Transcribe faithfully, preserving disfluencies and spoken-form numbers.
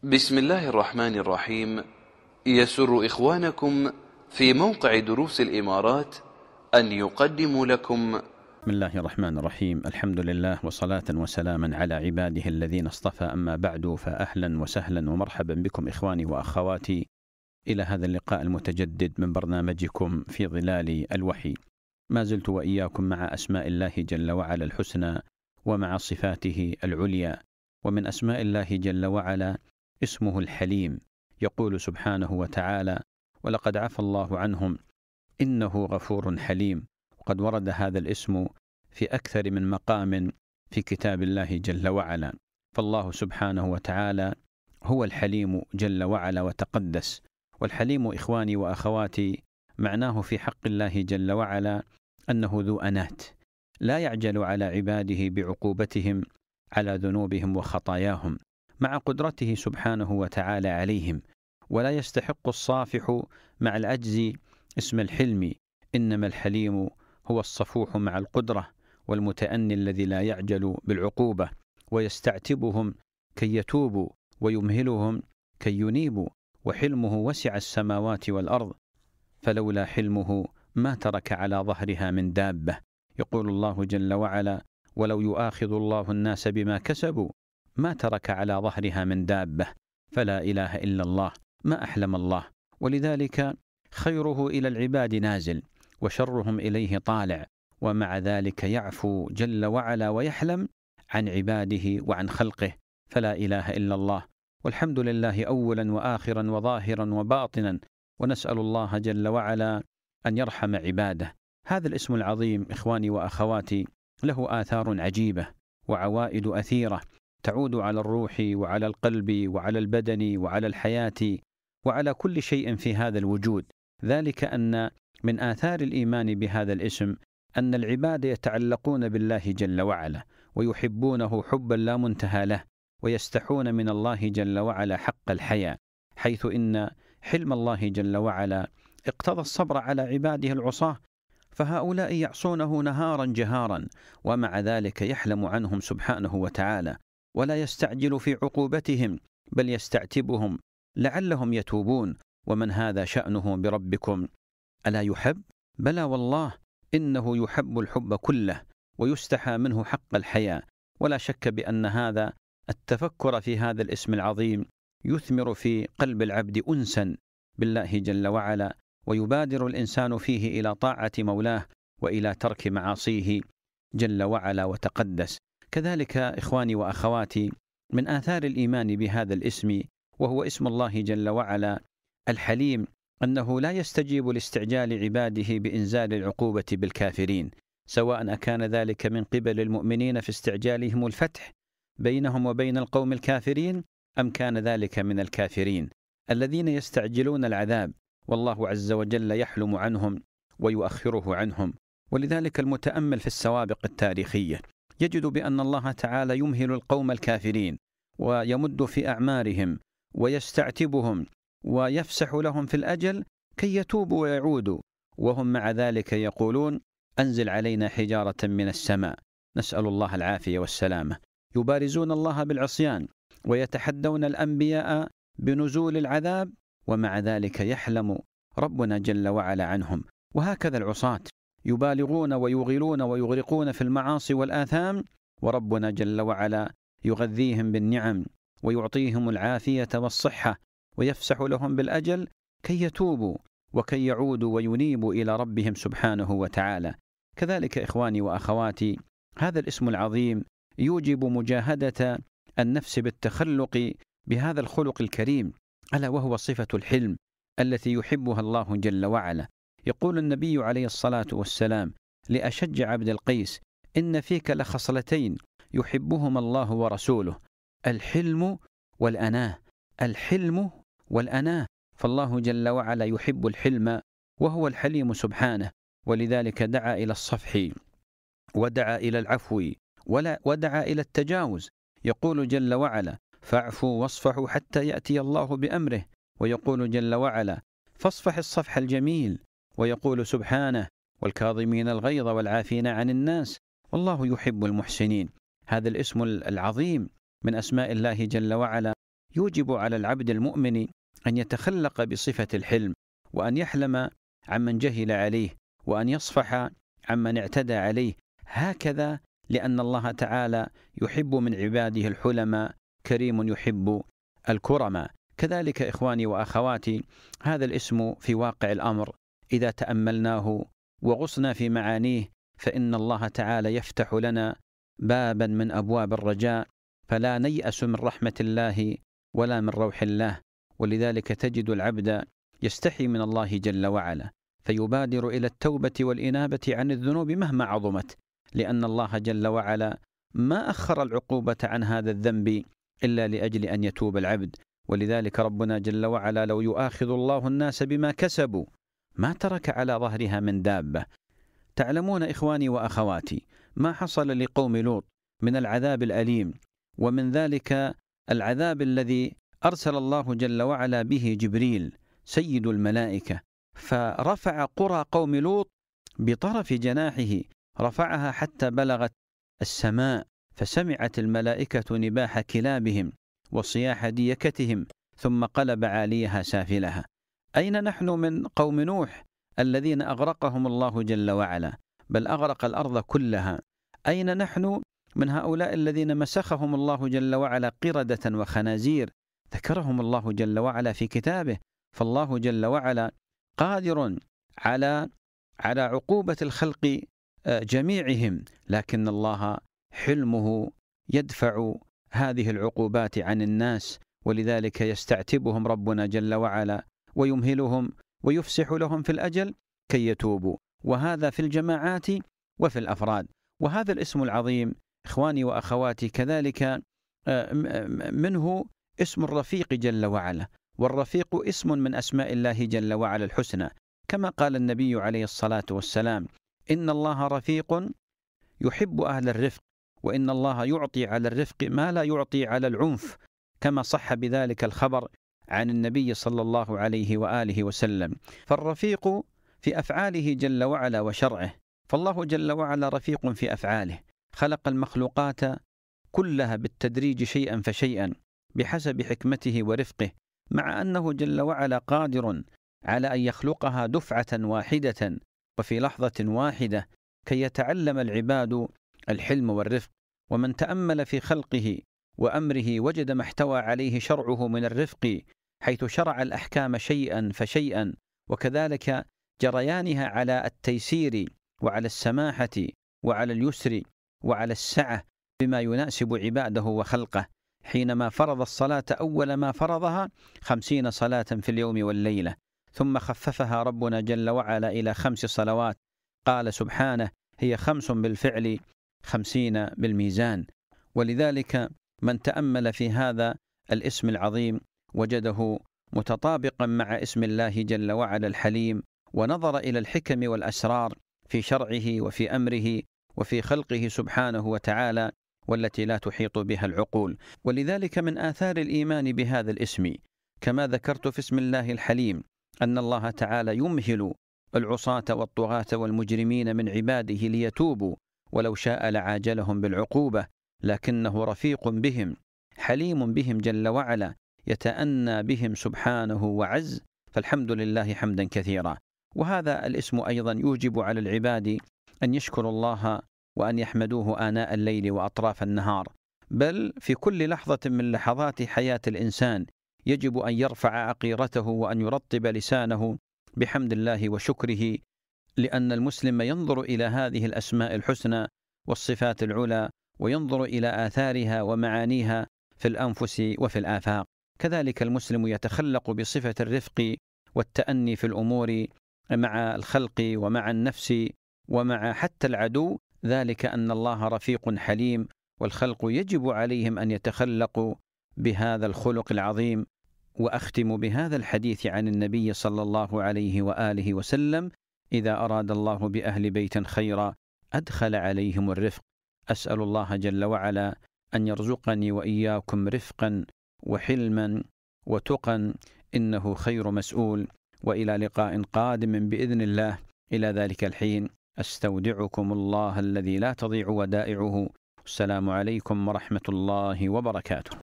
بسم الله الرحمن الرحيم. يسر إخوانكم في موقع دروس الإمارات أن يقدموا لكم بسم الله الرحمن الرحيم. الحمد لله وصلاة وسلاما على عباده الذين اصطفى، أما بعد، فأهلا وسهلا ومرحبا بكم إخواني وأخواتي إلى هذا اللقاء المتجدد من برنامجكم في ظلال الوحي. ما زلت وإياكم مع أسماء الله جل وعلا الحسنى ومع صفاته العليا. ومن أسماء الله جل وعلا اسمه الحليم، يقول سبحانه وتعالى: ولقد عفى الله عنهم إنه غفور حليم. وقد ورد هذا الاسم في أكثر من مقام في كتاب الله جل وعلا. فالله سبحانه وتعالى هو الحليم جل وعلا وتقدس. والحليم إخواني وأخواتي معناه في حق الله جل وعلا أنه ذو أنات، لا يعجل على عباده بعقوبتهم على ذنوبهم وخطاياهم مع قدرته سبحانه وتعالى عليهم، ولا يستحق الصافح مع العجز اسم الحلم، إنما الحليم هو الصفوح مع القدرة، والمتأني الذي لا يعجل بالعقوبة ويستعتبهم كي يتوبوا ويمهلهم كي ينيبوا. وحلمه وسع السماوات والأرض، فلولا حلمه ما ترك على ظهرها من دابة. يقول الله جل وعلا: ولو يؤاخذ الله الناس بما كسبوا ما ترك على ظهرها من دابة. فلا إله إلا الله، ما أحلم الله. ولذلك خيره إلى العباد نازل وشرهم إليه طالع، ومع ذلك يعفو جل وعلا ويحلم عن عباده وعن خلقه. فلا إله إلا الله، والحمد لله أولا وآخرا وظاهرا وباطنا، ونسأل الله جل وعلا أن يرحم عباده. هذا الاسم العظيم إخواني وأخواتي له آثار عجيبة وعوائد أثيرة تعود على الروح وعلى القلب وعلى البدن وعلى الحياة وعلى كل شيء في هذا الوجود. ذلك أن من آثار الإيمان بهذا الاسم أن العباد يتعلقون بالله جل وعلا ويحبونه حبا لا منتهى له، ويستحون من الله جل وعلا حق الحياء، حيث إن حلم الله جل وعلا اقتضى الصبر على عباده العصاة، فهؤلاء يعصونه نهارا جهارا، ومع ذلك يحلم عنهم سبحانه وتعالى ولا يستعجل في عقوبتهم، بل يستعتبهم لعلهم يتوبون. ومن هذا شأنه بربكم ألا يحب؟ بلى والله، إنه يحب الحب كله ويستحى منه حق الحياء. ولا شك بأن هذا التفكر في هذا الاسم العظيم يثمر في قلب العبد أنسا بالله جل وعلا، ويبادر الإنسان فيه إلى طاعة مولاه وإلى ترك معاصيه جل وعلا وتقدس. كذلك إخواني وأخواتي من آثار الإيمان بهذا الاسم، وهو اسم الله جل وعلا الحليم، أنه لا يستجيب لاستعجال عباده بإنزال العقوبة بالكافرين، سواء أكان ذلك من قبل المؤمنين في استعجالهم الفتح بينهم وبين القوم الكافرين، أم كان ذلك من الكافرين الذين يستعجلون العذاب، والله عز وجل يحلم عنهم ويؤخره عنهم. ولذلك المتأمل في السوابق التاريخية يجد بأن الله تعالى يمهل القوم الكافرين ويمد في أعمارهم ويستعتبهم ويفسح لهم في الأجل كي يتوبوا ويعودوا، وهم مع ذلك يقولون: أنزل علينا حجارة من السماء. نسأل الله العافية والسلامة. يبارزون الله بالعصيان ويتحدون الأنبياء بنزول العذاب، ومع ذلك يحلم ربنا جل وعلا عنهم. وهكذا العصاة يبالغون ويغيلون ويغرقون في المعاصي والآثام، وربنا جل وعلا يغذيهم بالنعم ويعطيهم العافية والصحة ويفسح لهم بالأجل كي يتوبوا وكي يعودوا وينيبوا إلى ربهم سبحانه وتعالى. كذلك إخواني وأخواتي هذا الاسم العظيم يوجب مجاهدة النفس بالتخلق بهذا الخلق الكريم، ألا وهو صفة الحلم التي يحبها الله جل وعلا. يقول النبي عليه الصلاة والسلام لأشج عبد القيس: إن فيك لخصلتين يحبهما الله ورسوله، الحلم والأناه. الحلم والأناه، فالله جل وعلا يحب الحلم وهو الحليم سبحانه، ولذلك دعا إلى الصفح ودعا إلى العفو ودعا إلى التجاوز. يقول جل وعلا: فاعفوا واصفحوا حتى يأتي الله بأمره. ويقول جل وعلا: فاصفح الصفح الجميل. ويقول سبحانه: والكاظمين الغيظ والعافين عن الناس والله يحب المحسنين. هذا الاسم العظيم من أسماء الله جل وعلا يوجب على العبد المؤمن أن يتخلق بصفة الحلم، وأن يحلم عمن جهل عليه، وأن يصفح عمن اعتدى عليه، هكذا لأن الله تعالى يحب من عباده الحلماء، كريم يحب الكرماء. كذلك إخواني وأخواتي، هذا الاسم في واقع الأمر إذا تأملناه وغصنا في معانيه فإن الله تعالى يفتح لنا بابا من أبواب الرجاء، فلا نيأس من رحمة الله ولا من روح الله. ولذلك تجد العبد يستحي من الله جل وعلا فيبادر إلى التوبة والإنابة عن الذنوب مهما عظمت، لأن الله جل وعلا ما أخر العقوبة عن هذا الذنب إلا لأجل أن يتوب العبد. ولذلك ربنا جل وعلا لو يؤاخذ الله الناس بما كسبوا ما ترك على ظهرها من دابة. تعلمون إخواني وأخواتي ما حصل لقوم لوط من العذاب الأليم، ومن ذلك العذاب الذي أرسل الله جل وعلا به جبريل سيد الملائكة، فرفع قرى قوم لوط بطرف جناحه، رفعها حتى بلغت السماء، فسمعت الملائكة نباح كلابهم وصياح ديكتهم، ثم قلب عاليها سافلها. أين نحن من قوم نوح الذين أغرقهم الله جل وعلا، بل أغرق الأرض كلها؟ أين نحن من هؤلاء الذين مسخهم الله جل وعلا قردة وخنازير؟ ذكرهم الله جل وعلا في كتابه. فالله جل وعلا قادر على على عقوبة الخلق جميعهم، لكن الله حلمه يدفع هذه العقوبات عن الناس، ولذلك يستعتبهم ربنا جل وعلا ويمهلهم ويفسح لهم في الأجل كي يتوبوا، وهذا في الجماعات وفي الأفراد. وهذا الاسم العظيم إخواني وأخواتي كذلك منه اسم الرفيق جل وعلا، والرفيق اسم من أسماء الله جل وعلا الحسنى، كما قال النبي عليه الصلاة والسلام: إن الله رفيق يحب أهل الرفق، وإن الله يعطي على الرفق ما لا يعطي على العنف، كما صح بذلك الخبر عن النبي صلى الله عليه وآله وسلم. فالرفيق في أفعاله جل وعلا وشرعه، فالله جل وعلا رفيق في أفعاله، خلق المخلوقات كلها بالتدريج شيئا فشيئا بحسب حكمته ورفقه، مع أنه جل وعلا قادر على أن يخلقها دفعة واحدة وفي لحظة واحدة كي يتعلم العباد الحلم والرفق. ومن تأمل في خلقه وأمره وجد ما احتوى عليه شرعه من الرفق، حيث شرع الأحكام شيئا فشيئا، وكذلك جريانها على التيسير وعلى السماحة وعلى اليسر وعلى السعة بما يناسب عباده وخلقه. حينما فرض الصلاة أول ما فرضها خمسين صلاة في اليوم والليلة، ثم خففها ربنا جل وعلا إلى خمس صلوات، قال سبحانه: هي خمس بالفعل خمسين بالميزان. ولذلك من تأمل في هذا الاسم العظيم وجده متطابقا مع اسم الله جل وعلا الحليم، ونظر إلى الحكم والأسرار في شرعه وفي أمره وفي خلقه سبحانه وتعالى، والتي لا تحيط بها العقول. ولذلك من آثار الإيمان بهذا الاسم، كما ذكرت في اسم الله الحليم، أن الله تعالى يمهل العصاة والطغاة والمجرمين من عباده ليتوبوا، ولو شاء لعاجلهم بالعقوبة، لكنه رفيق بهم حليم بهم جل وعلا، يتأنى بهم سبحانه وعز، فالحمد لله حمدا كثيرا. وهذا الاسم أيضا يوجب على العباد أن يشكروا الله وأن يحمدوه آناء الليل وأطراف النهار، بل في كل لحظة من لحظات حياة الإنسان يجب أن يرفع عقيرته وأن يرطب لسانه بحمد الله وشكره، لأن المسلم ينظر إلى هذه الأسماء الحسنى والصفات العلى، وينظر إلى آثارها ومعانيها في الأنفس وفي الآفاق. كذلك المسلم يتخلق بصفة الرفق والتأني في الأمور مع الخلق ومع النفس ومع حتى العدو، ذلك أن الله رفيق حليم، والخلق يجب عليهم أن يتخلقوا بهذا الخلق العظيم. وأختم بهذا الحديث عن النبي صلى الله عليه وآله وسلم: إذا أراد الله بأهل بيت خيرا أدخل عليهم الرفق. أسأل الله جل وعلا أن يرزقني وإياكم رفقا وحلما وتقا، إنه خير مسؤول. وإلى لقاء قادم بإذن الله، إلى ذلك الحين أستودعكم الله الذي لا تضيع ودائعه. السلام عليكم ورحمة الله وبركاته.